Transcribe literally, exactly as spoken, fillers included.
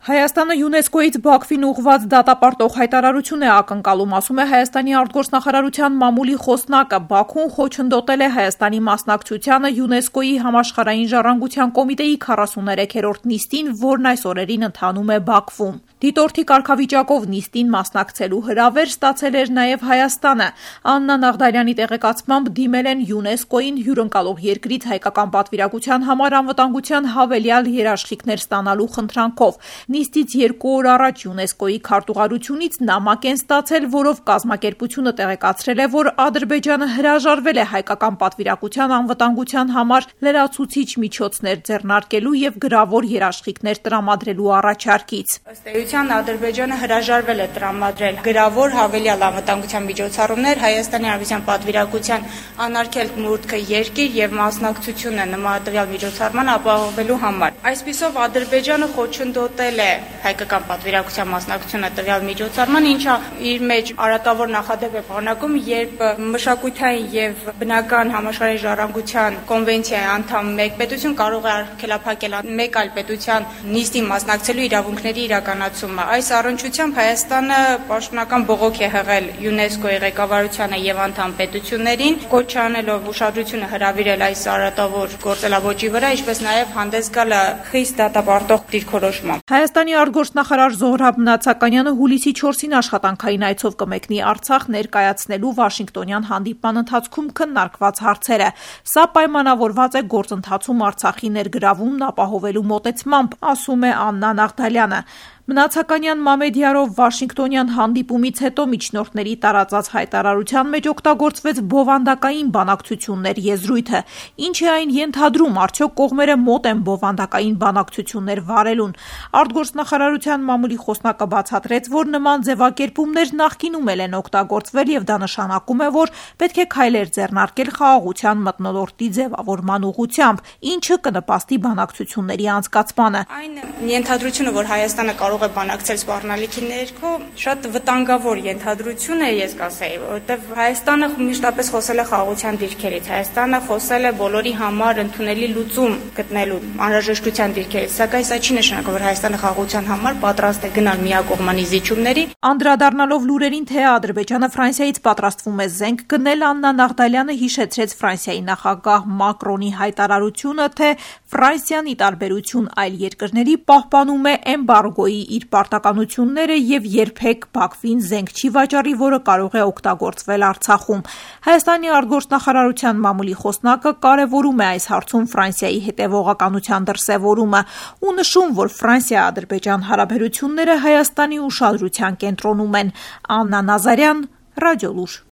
Հայաստանը ՅՈՒՆԵՍԿՕ-ից Բաքվին ուղղված դատապարտող հայտարարություն է ակնկալում, ասում է Հայաստանի արտգործնախարարության մամուլի խոսնակը։ Բաքուն խոչընդոտել է Հայաստանի մասնակցությանը ՅՈՒՆԵՍԿՕ-ի համաշխարհային ժառանգության կոմիտեի քառասուներեքերորդ նիստին, որն այս օրերին ընթանում է Բաքվում։ Դիտորդի կարգավիճակով նիստին մասնակցելու հրավեր ստացել էր նաև Հայաստանը։ Աննա Նաղդալյանի տեղեկացմամբ դիմել են ՅՈՒՆԵՍԿՕ-ին հյուրընկալող երկրից հայկական պատվիրակության համար անվտանգության հավելյալ երաշխիքներ ստանալու խնդրանքով։ Նիստից երկու օր առաջ ՅՈՒՆԵՍԿՕ-ի քարտուղարությունից նամակ են ստացել, որով կազմակերպությունը տեղեկացրել է, որ Ադրբեջանը հրաժարվել է հայկական պատվիրակության անվտանգության համար լրացուցիչ միջոցներ ձեռնարկելու եւ գրավոր երաշխիքներ տրամադրելու առաջարկից։ Ըստ էության Ադրբեջանը հրաժարվել է տրամադրել գրավոր հավելյալ անվտանգության միջոցառումներ Հայաստանի Հանրապետության պատվիրակության անարգելք մուտքը երկիր եւ մասնակցությունը նմանատվյալ միջոցառման ապահովելու համար։ Այսպիսով Ադրբեջանը խոչընդոտել է հայկական պատվիրակության մասնակցությունը տվյալ միջոցառման, ինչը իր մեջ արատավոր նախադեպ է պարունակում, երբ մշակութային եւ բնական համաշխարհային ժառանգության կոնվենցիայի անդամ մեկ պետություն կարող է արգելափակել մեկ այլ պետության նիստին մասնակցելու իրավունքների իրականացումը։ Այս առնչությամբ Հայաստանը պաշտոնական բողոք է հղել ՅՈՒՆԵՍԿՕ-ի ղեկավարությանը եւ անդամ պետություններին, կոչ անելով ուշադրությունը հրավիրել այս արատավոր գործելավոճի վրա, ինչպես նաեւ հանդես գալ խիստ դատապարտող դիրքորոշմամբ։ Հայաստանի արտգործնախարար Զոհրաբ Մնացականյանը հուլիսի չորսին աշխատանքային այցով կմեկնի Արցախ ներկայացնելու Վաշինգտոնյան հանդիպման ընթացքում քննարկված հարցերը։ Սա պայմանավորված է գործընթացում Արցախի ներգրավումն ապահովելու մոտեցմամբ, ասում է Աննա Նաղդալյանը։ Մնացականյան Մամեդիարով Վաշինգտոնյան հանդիպումից հետո միջնորդների տարածած հայտարարության մեջ օգտագործվեց բովանդակային բանակցություններ եզրույթը։ Ինչ է այն ենթադրում, արդյոք կողմերը մոտ են բովանդակային բանակցություններ վարելուն։ Արտգործնախարարության մամուլի խոսնակը բացատրեց, որ նման ձևակերպումներ նախկինում էլ են օգտագործվել եւ դա նշանակում է, որ պետք է քայլեր ձեռնարկել խաղաղության մթնոլորտի ձևավորման ուղղությամբ, ինչը կնպաստի բանակցությունների անցկացմանը։ Այն ենթադրությունը, որ Հայաստանը կարող է բանակցել սպառնալիքի ներքո, շատ վտանգավոր ենթադրություն է, ես կասեի, որովհետև Հայաստանը միշտապես խոսել է խաղաղության դիրքերից, Հայաստանը խոսել է բոլորի համար ընդունելի լուծում գտնելու անհրաժեշտության դիրքերից, սակայն սա չի նշանակում, որ Հայաստանը խաղաղության համար պատրաստ է գնալ միակողմանի զիջումների։ Անդրադառնալով լուրերին, թե Ադրբեջանը Ֆրանսիայից պատրաստվում է զենք գնել, Աննա Նաղդալյանը հիշեցրեց Ֆրանսիայի նախագահ Մակրոնի հայտարարությունը, թե Ֆրանսիան ի տարբերություն այլ երկրների պահպանում է էմբարգոյի իր պարտականությունները եւ երբեք Բաքվին զենք չի վաճառի, որը կարող է օգտագործվել Արցախում։ Հայաստանի արտգործնախարարության մամուլի խոսնակը կարևորում է այս հարցում Ֆրանսիայի հետևողականության դրսևորումը ու նշում, որ Ֆրանսիա-Ադրբեջան հարաբերությունները Հայաստանի ուշադրության կենտրոնում են։ Աննա Նազարյան, Ռադիոլուր։